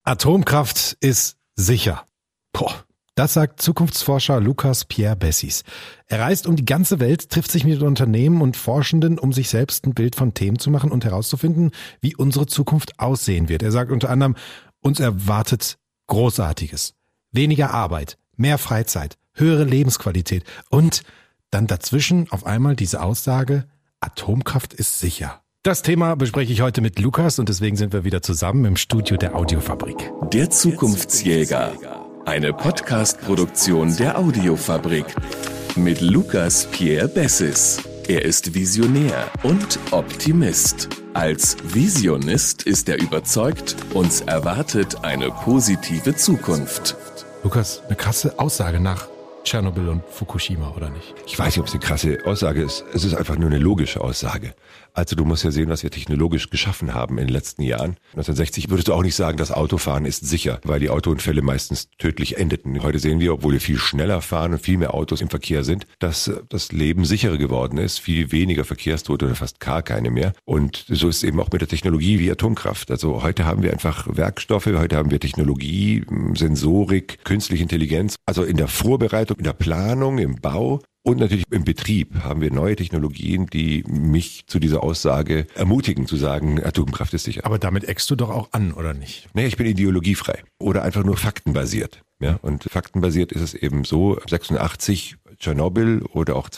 Atomkraft ist sicher. Das sagt Zukunftsforscher Lucas Pierre Bessys. Er reist um die ganze Welt, trifft sich mit Unternehmen und Forschenden, um sich selbst ein Bild von Themen zu machen und herauszufinden, wie unsere Zukunft aussehen wird. Er sagt unter anderem, uns erwartet Großartiges. Weniger Arbeit, mehr Freizeit, höhere Lebensqualität und dann dazwischen auf einmal diese Aussage, Atomkraft ist sicher. Das Thema bespreche ich heute mit Lukas und deswegen sind wir wieder zusammen im Studio der Audiofabrik. Der Zukunftsjäger. Eine Podcast-Produktion der Audiofabrik. Mit Lucas Pierre Bessys. Er ist Visionär und Optimist. Als Visionist ist er überzeugt, uns erwartet eine positive Zukunft. Lukas, eine krasse Aussage nach Tschernobyl und Fukushima, oder nicht? Ich weiß nicht, ob es eine krasse Aussage ist. Es ist einfach nur eine logische Aussage. Also du musst ja sehen, was wir technologisch geschaffen haben in den letzten Jahren. 1960 würdest du auch nicht sagen, das Autofahren ist sicher, weil die Autounfälle meistens tödlich endeten. Heute sehen wir, obwohl wir viel schneller fahren und viel mehr Autos im Verkehr sind, dass das Leben sicherer geworden ist, viel weniger Verkehrstote oder fast gar keine mehr. Und so ist es eben auch mit der Technologie wie Atomkraft. Also heute haben wir einfach Werkstoffe, heute haben wir Technologie, Sensorik, künstliche Intelligenz. Also in der Vorbereitung, in der Planung, im Bau. Und natürlich im Betrieb haben wir neue Technologien, die mich zu dieser Aussage ermutigen, zu sagen, Atomkraft ist sicher. Aber damit eckst du doch auch an, oder nicht? Nee, ich bin ideologiefrei oder einfach nur faktenbasiert. Ja, und faktenbasiert ist es eben so, 86 Tschernobyl oder auch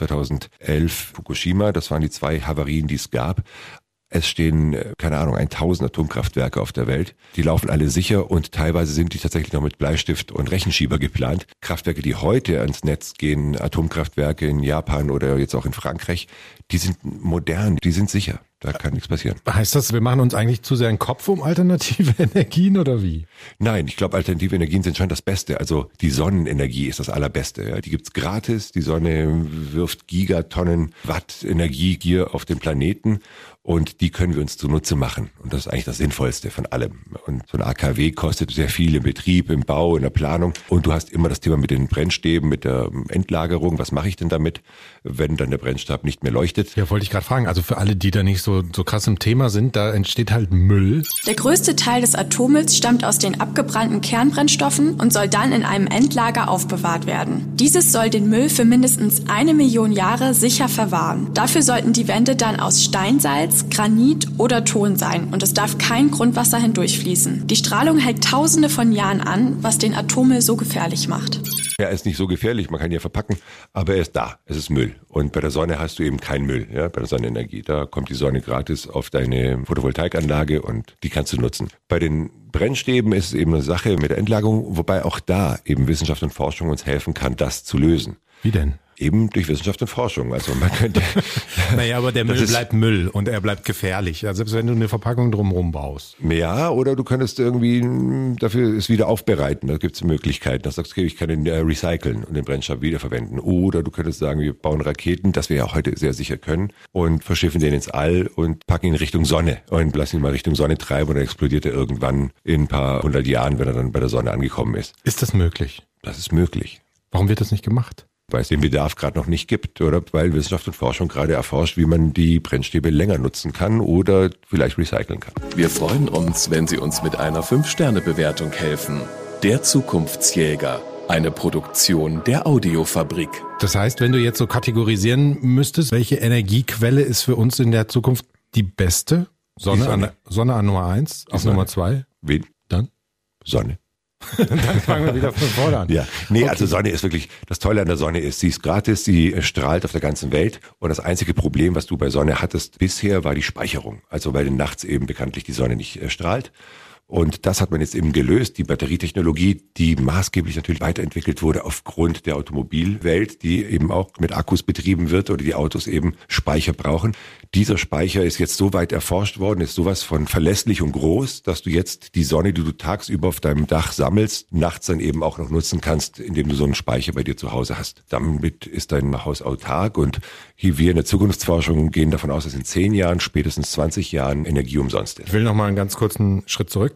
2011 Fukushima, das waren die zwei Havarien, die es gab. Es stehen, 1000 Atomkraftwerke auf der Welt. Die laufen alle sicher und teilweise sind die tatsächlich noch mit Bleistift und Rechenschieber geplant. Kraftwerke, die heute ans Netz gehen, Atomkraftwerke in Japan oder jetzt auch in Frankreich, die sind modern, die sind sicher. Da kann nichts passieren. Heißt das, wir machen uns eigentlich zu sehr einen Kopf um alternative Energien oder wie? Nein, ich glaube, alternative Energien sind schon das Beste. Also die Sonnenenergie ist das Allerbeste. Ja. Die gibt's gratis. Die Sonne wirft Gigatonnen Watt Energie hier auf den Planeten und die können wir uns zunutze machen. Und das ist eigentlich das Sinnvollste von allem. Und so ein AKW kostet sehr viel im Betrieb, im Bau, in der Planung. Und du hast immer das Thema mit den Brennstäben, mit der Endlagerung. Was mache ich denn damit, wenn dann der Brennstab nicht mehr leuchtet? Ja, wollte ich gerade fragen. Also für alle, die da nicht so krass im Thema sind, da entsteht halt Müll. Der größte Teil des Atommülls stammt aus den abgebrannten Kernbrennstoffen und soll dann in einem Endlager aufbewahrt werden. Dieses soll den Müll für mindestens 1 Million Jahre sicher verwahren. Dafür sollten die Wände dann aus Steinsalz, Granit oder Ton sein und es darf kein Grundwasser hindurchfließen. Die Strahlung hält Tausende von Jahren an, was den Atommüll so gefährlich macht. Er ist nicht so gefährlich, man kann ihn ja verpacken, aber er ist da, es ist Müll. Und bei der Sonne hast du eben keinen Müll, ja, bei der Sonnenenergie. Da kommt die Sonne gratis auf deine Photovoltaikanlage und die kannst du nutzen. Bei den Brennstäben ist es eben eine Sache mit der Endlagerung, wobei auch da eben Wissenschaft und Forschung uns helfen kann, das zu lösen. Wie denn? Eben durch Wissenschaft und Forschung. Also man könnte. Naja, aber der Müll bleibt Müll und er bleibt gefährlich. Also selbst wenn du eine Verpackung drumherum baust. Ja, oder du könntest irgendwie dafür es wieder aufbereiten. Da gibt es Möglichkeiten. Da sagst du, okay, ich kann den recyceln und den Brennstoff wiederverwenden. Oder du könntest sagen, wir bauen Raketen, das wir ja heute sehr sicher können, und verschiffen den ins All und packen ihn Richtung Sonne und lassen ihn mal Richtung Sonne treiben und dann explodiert er irgendwann in ein paar 100 Jahren, wenn er dann bei der Sonne angekommen ist. Ist das möglich? Das ist möglich. Warum wird das nicht gemacht? Weil es den Bedarf gerade noch nicht gibt oder weil Wissenschaft und Forschung gerade erforscht, wie man die Brennstäbe länger nutzen kann oder vielleicht recyceln kann. Wir freuen uns, wenn Sie uns mit einer 5-Sterne-Bewertung helfen. Der Zukunftsjäger. Eine Produktion der Audiofabrik. Das heißt, wenn du jetzt so kategorisieren müsstest, welche Energiequelle ist für uns in der Zukunft die beste? Sonne an Nummer 1, auf Nummer 2? Wen? Dann? Sonne. Dann fangen wir wieder von vorne an. Ja, nee, Also Sonne ist wirklich, das Tolle an der Sonne ist, sie ist gratis, sie strahlt auf der ganzen Welt und das einzige Problem, was du bei Sonne hattest bisher, war die Speicherung. Also weil nachts eben bekanntlich die Sonne nicht strahlt. Und das hat man jetzt eben gelöst, die Batterietechnologie, die maßgeblich natürlich weiterentwickelt wurde aufgrund der Automobilwelt, die eben auch mit Akkus betrieben wird oder die Autos eben Speicher brauchen. Dieser Speicher ist jetzt so weit erforscht worden, ist sowas von verlässlich und groß, dass du jetzt die Sonne, die du tagsüber auf deinem Dach sammelst, nachts dann eben auch noch nutzen kannst, indem du so einen Speicher bei dir zu Hause hast. Damit ist dein Haus autark und wir in der Zukunftsforschung gehen davon aus, dass in 10 Jahren, spätestens 20 Jahren Energie umsonst ist. Ich will noch mal einen ganz kurzen Schritt zurück.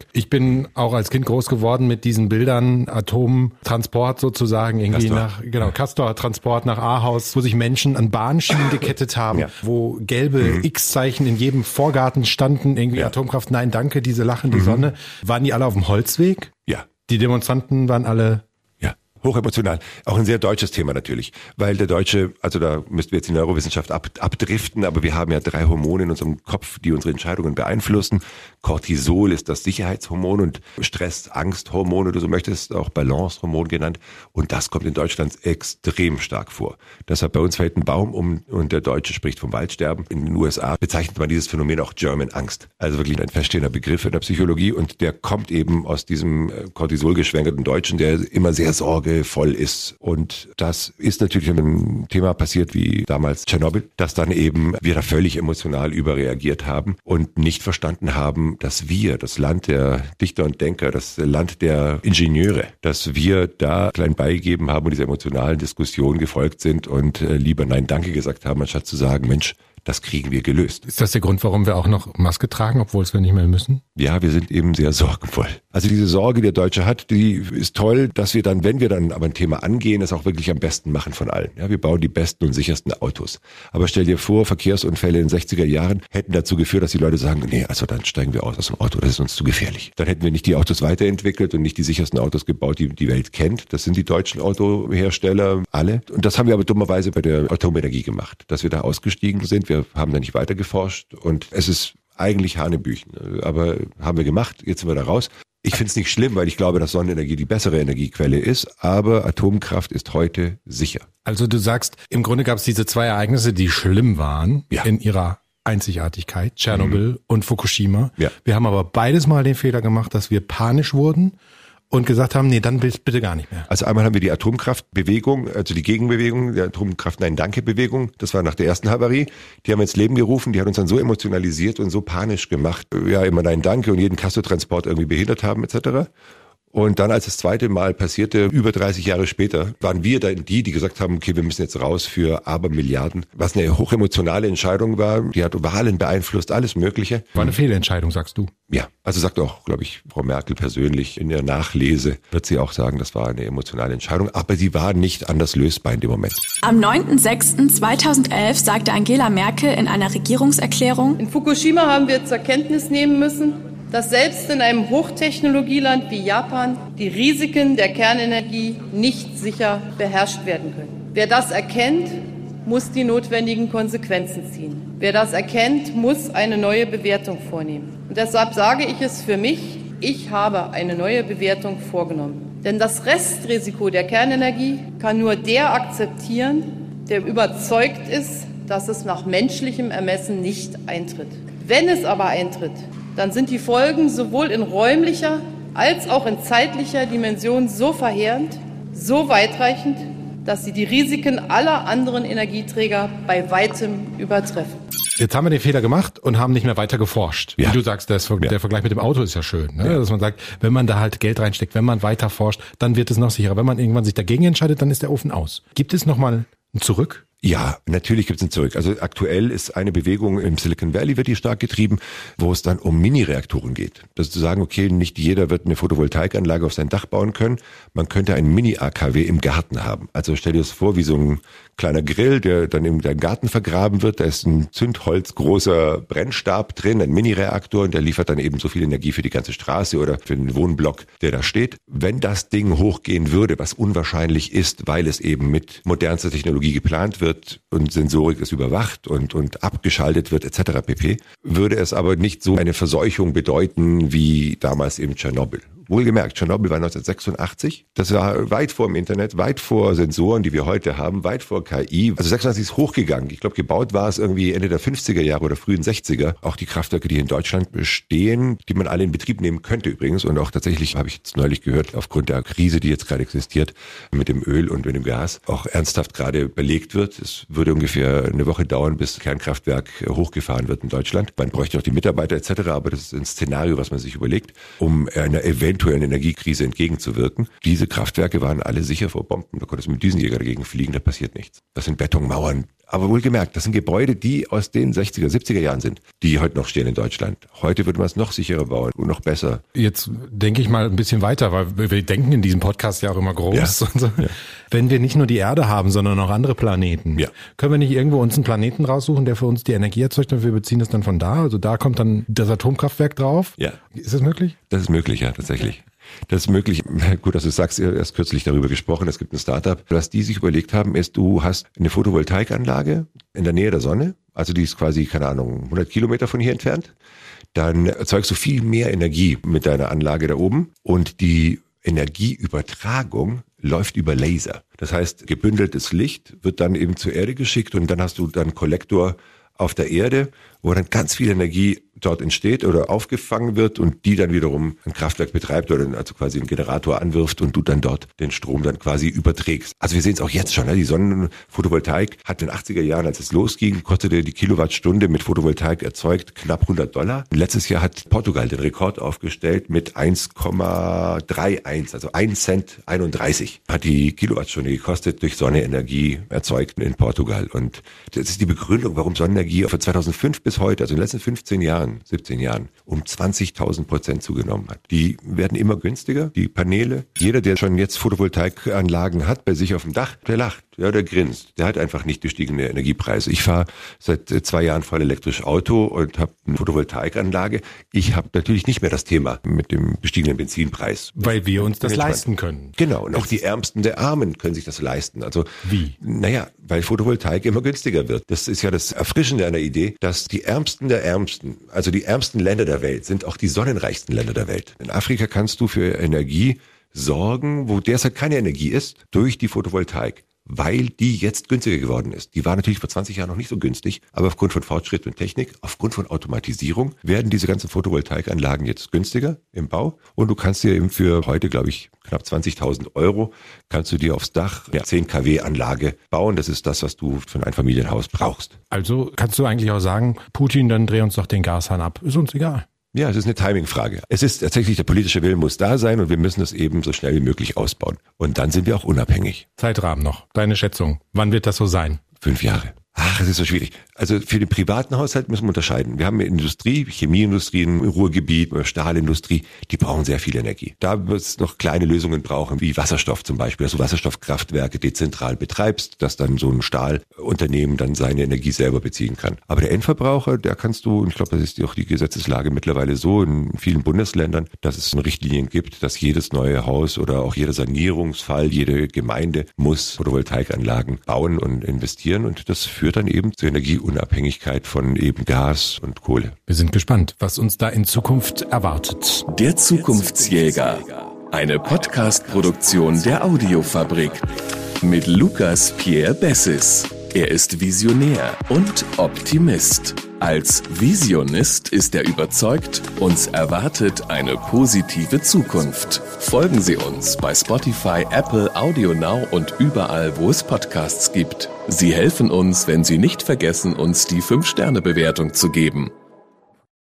Ich bin auch als Kind groß geworden mit diesen Bildern, Atomtransport sozusagen, irgendwie Castor-Transport nach Ahaus, wo sich Menschen an Bahnschienen gekettet haben, wo gelbe X-Zeichen in jedem Vorgarten standen, irgendwie Atomkraft, nein, danke, diese lachen die Sonne. Waren die alle auf dem Holzweg? Ja. Die Demonstranten waren alle... Hochemotional. Auch ein sehr deutsches Thema natürlich, weil der Deutsche, also da müssten wir jetzt die Neurowissenschaft abdriften, aber wir haben ja 3 Hormone in unserem Kopf, die unsere Entscheidungen beeinflussen. Cortisol ist das Sicherheitshormon und Stress, Angsthormon oder so möchtest, auch Balance-Hormon genannt. Und das kommt in Deutschland extrem stark vor. Deshalb bei uns fällt ein Baum um und der Deutsche spricht vom Waldsterben. In den USA bezeichnet man dieses Phänomen auch German Angst. Also wirklich ein feststehender Begriff in der Psychologie und der kommt eben aus diesem Cortisol-geschwängerten Deutschen, der immer sehr sorgevoll ist. Und das ist natürlich ein Thema passiert wie damals Tschernobyl, dass dann eben wir da völlig emotional überreagiert haben und nicht verstanden haben, dass wir, das Land der Dichter und Denker, das Land der Ingenieure, dass wir da klein beigegeben haben und dieser emotionalen Diskussion gefolgt sind und lieber Nein, Danke gesagt haben, anstatt zu sagen, Mensch, das kriegen wir gelöst. Ist das der Grund, warum wir auch noch Maske tragen, obwohl es wir nicht mehr müssen? Ja, wir sind eben sehr sorgenvoll. Also diese Sorge, die der Deutsche hat, die ist toll, dass wir dann, wenn wir dann aber ein Thema angehen, das auch wirklich am besten machen von allen. Ja, wir bauen die besten und sichersten Autos. Aber stell dir vor, Verkehrsunfälle in den 60er Jahren hätten dazu geführt, dass die Leute sagen, nee, also dann steigen wir aus dem Auto, das ist uns zu gefährlich. Dann hätten wir nicht die Autos weiterentwickelt und nicht die sichersten Autos gebaut, die die Welt kennt. Das sind die deutschen Autohersteller alle. Und das haben wir aber dummerweise bei der Atomenergie gemacht, dass wir da ausgestiegen sind. Wir haben da nicht weiter geforscht und es ist eigentlich Hanebüchen. Aber haben wir gemacht, jetzt sind wir da raus. Ich finde es nicht schlimm, weil ich glaube, dass Sonnenenergie die bessere Energiequelle ist, aber Atomkraft ist heute sicher. Also du sagst, im Grunde gab es diese 2 Ereignisse, die schlimm waren in ihrer Einzigartigkeit, Tschernobyl und Fukushima. Ja. Wir haben aber beides mal den Fehler gemacht, dass wir panisch wurden und gesagt haben, nee, dann bitte gar nicht mehr. Also einmal haben wir die Atomkraftbewegung, also die Gegenbewegung, die Atomkraft-Nein-Danke-Bewegung, das war nach der ersten Havarie, die haben wir ins Leben gerufen, die hat uns dann so emotionalisiert und so panisch gemacht, ja immer Nein-Danke und jeden Castortransport irgendwie behindert haben etc. Und dann, als das zweite Mal passierte, über 30 Jahre später, waren wir dann die gesagt haben, okay, wir müssen jetzt raus für Abermilliarden. Was eine hochemotionale Entscheidung war, die hat Wahlen beeinflusst, alles Mögliche. War eine Fehlentscheidung, sagst du? Ja, also sagt auch, glaube ich, Frau Merkel persönlich in der Nachlese, wird sie auch sagen, das war eine emotionale Entscheidung, aber sie war nicht anders lösbar in dem Moment. Am 9.06.2011 sagte Angela Merkel in einer Regierungserklärung: In Fukushima haben wir zur Kenntnis nehmen müssen, dass selbst in einem Hochtechnologieland wie Japan die Risiken der Kernenergie nicht sicher beherrscht werden können. Wer das erkennt, muss die notwendigen Konsequenzen ziehen. Wer das erkennt, muss eine neue Bewertung vornehmen. Und deshalb sage ich es für mich, ich habe eine neue Bewertung vorgenommen. Denn das Restrisiko der Kernenergie kann nur der akzeptieren, der überzeugt ist, dass es nach menschlichem Ermessen nicht eintritt. Wenn es aber eintritt, dann sind die Folgen sowohl in räumlicher als auch in zeitlicher Dimension so verheerend, so weitreichend, dass sie die Risiken aller anderen Energieträger bei weitem übertreffen. Jetzt haben wir den Fehler gemacht und haben nicht mehr weiter geforscht. Ja. Wie du sagst, der Vergleich mit dem Auto ist ja schön, ne? Ja. Dass man sagt, wenn man da halt Geld reinsteckt, wenn man weiter forscht, dann wird es noch sicherer. Wenn man irgendwann sich dagegen entscheidet, dann ist der Ofen aus. Gibt es nochmal ein Zurück? Ja, natürlich gibt's ein Zurück. Also aktuell ist eine Bewegung im Silicon Valley, wird die stark getrieben, wo es dann um Mini-Reaktoren geht. Das ist zu sagen, okay, nicht jeder wird eine Photovoltaikanlage auf sein Dach bauen können. Man könnte einen Mini-AKW im Garten haben. Also stell dir das vor, wie so ein kleiner Grill, der dann in deinem Garten vergraben wird. Da ist ein zündholzgroßer Brennstab drin, ein Mini-Reaktor, und der liefert dann eben so viel Energie für die ganze Straße oder für den Wohnblock, der da steht. Wenn das Ding hochgehen würde, was unwahrscheinlich ist, weil es eben mit modernster Technologie geplant wird, und Sensorik ist überwacht und abgeschaltet wird etc. pp., würde es aber nicht so eine Verseuchung bedeuten wie damals eben Tschernobyl. Wohlgemerkt, Tschernobyl war 1986. Das war weit vor dem Internet, weit vor Sensoren, die wir heute haben, weit vor KI. Also 86 ist hochgegangen. Ich glaube, gebaut war es irgendwie Ende der 50er Jahre oder frühen 60er. Auch die Kraftwerke, die in Deutschland bestehen, die man alle in Betrieb nehmen könnte übrigens. Und auch tatsächlich, habe ich jetzt neulich gehört, aufgrund der Krise, die jetzt gerade existiert, mit dem Öl und mit dem Gas, auch ernsthaft gerade belegt wird. Es würde ungefähr eine Woche dauern, bis Kernkraftwerk hochgefahren wird in Deutschland. Man bräuchte auch die Mitarbeiter etc., aber das ist ein Szenario, was man sich überlegt, um einer eventuellen eventuellen Energiekrise entgegenzuwirken. Diese Kraftwerke waren alle sicher vor Bomben. Da konntest du mit Düsenjäger dagegen fliegen, da passiert nichts. Das sind Betonmauern. Aber wohlgemerkt, das sind Gebäude, die aus den 60er, 70er Jahren sind, die heute noch stehen in Deutschland. Heute würde man es noch sicherer bauen und noch besser. Jetzt denke ich mal ein bisschen weiter, weil wir denken in diesem Podcast ja auch immer groß. Ja. Und so. Ja. Wenn wir nicht nur die Erde haben, sondern auch andere Planeten, können wir nicht irgendwo uns einen Planeten raussuchen, der für uns die Energie erzeugt und wir beziehen das dann von da? Also da kommt dann das Atomkraftwerk drauf? Ja. Ist das möglich? Das ist möglich, ja, tatsächlich. Das ist möglich. Gut, dass du sagst, erst kürzlich darüber gesprochen, es gibt ein Startup. Was die sich überlegt haben, ist, du hast eine Photovoltaikanlage in der Nähe der Sonne, also die ist quasi, keine Ahnung, 100 Kilometer von hier entfernt. Dann erzeugst du viel mehr Energie mit deiner Anlage da oben und die Energieübertragung läuft über Laser. Das heißt, gebündeltes Licht wird dann eben zur Erde geschickt und dann hast du dann Kollektor auf der Erde, wo dann ganz viel Energie dort entsteht oder aufgefangen wird und die dann wiederum ein Kraftwerk betreibt oder also quasi einen Generator anwirft und du dann dort den Strom dann quasi überträgst. Also wir sehen es auch jetzt schon, ne? Die Sonnenphotovoltaik hat in den 80er Jahren, als es losging, kostete die Kilowattstunde mit Photovoltaik erzeugt knapp $100. Letztes Jahr hat Portugal den Rekord aufgestellt mit 1,31, also 1 Cent 31 hat die Kilowattstunde gekostet durch Sonnenenergie erzeugt in Portugal. Und das ist die Begründung, warum Sonnenenergie von 2005 bis heute, also in den letzten 15 Jahren, 17 Jahren, um 20.000% zugenommen hat. Die werden immer günstiger, die Paneele. Jeder, der schon jetzt Photovoltaikanlagen hat bei sich auf dem Dach, der lacht, ja, der grinst. Der hat einfach nicht gestiegene Energiepreise. Ich fahre seit 2 Jahren voll elektrisch Auto und habe eine Photovoltaikanlage. Ich habe natürlich nicht mehr das Thema mit dem gestiegenen Benzinpreis. Weil wir uns das leisten können. Genau, und auch die Ärmsten der Armen können sich das leisten. Also wie? Naja, weil Photovoltaik immer günstiger wird. Das ist ja das Erfrischende an der Idee, dass die Ärmsten der Ärmsten, also die ärmsten Länder der Welt, sind auch die sonnenreichsten Länder der Welt. In Afrika kannst du für Energie sorgen, wo derzeit keine Energie ist, durch die Photovoltaik, weil die jetzt günstiger geworden ist. Die war natürlich vor 20 Jahren noch nicht so günstig, aber aufgrund von Fortschritt und Technik, aufgrund von Automatisierung, werden diese ganzen Photovoltaikanlagen jetzt günstiger im Bau und du kannst dir eben für heute, glaube ich, knapp 20.000 Euro, kannst du dir aufs Dach eine 10 kW Anlage bauen. Das ist das, was du für ein Einfamilienhaus brauchst. Also kannst du eigentlich auch sagen, Putin, dann dreh uns doch den Gashahn ab. Ist uns egal. Ja, es ist eine Timingfrage. Es ist tatsächlich, der politische Wille muss da sein und wir müssen es eben so schnell wie möglich ausbauen. Und dann sind wir auch unabhängig. Zeitrahmen noch. Deine Schätzung. Wann wird das so sein? 5 Jahre. Ach, es ist so schwierig. Also für den privaten Haushalt müssen wir unterscheiden. Wir haben eine Industrie, Chemieindustrie im Ruhrgebiet, Stahlindustrie, die brauchen sehr viel Energie. Da wird es noch kleine Lösungen brauchen, wie Wasserstoff zum Beispiel, dass du Wasserstoffkraftwerke dezentral betreibst, dass dann so ein Stahlunternehmen dann seine Energie selber beziehen kann. Aber der Endverbraucher, der kannst du, und ich glaube, das ist auch die Gesetzeslage mittlerweile so in vielen Bundesländern, dass es Richtlinien gibt, dass jedes neue Haus oder auch jeder Sanierungsfall, jede Gemeinde muss Photovoltaikanlagen bauen und investieren und das führt dann eben zur Energieunabhängigkeit von eben Gas und Kohle. Wir sind gespannt, was uns da in Zukunft erwartet. Der Zukunftsjäger. Eine Podcast-Produktion der Audiofabrik. Mit Lukas Pierre Bessis. Er ist Visionär und Optimist. Als Visionist ist er überzeugt, uns erwartet eine positive Zukunft. Folgen Sie uns bei Spotify, Apple, AudioNow und überall, wo es Podcasts gibt. Sie helfen uns, wenn Sie nicht vergessen, uns die 5-Sterne-Bewertung zu geben.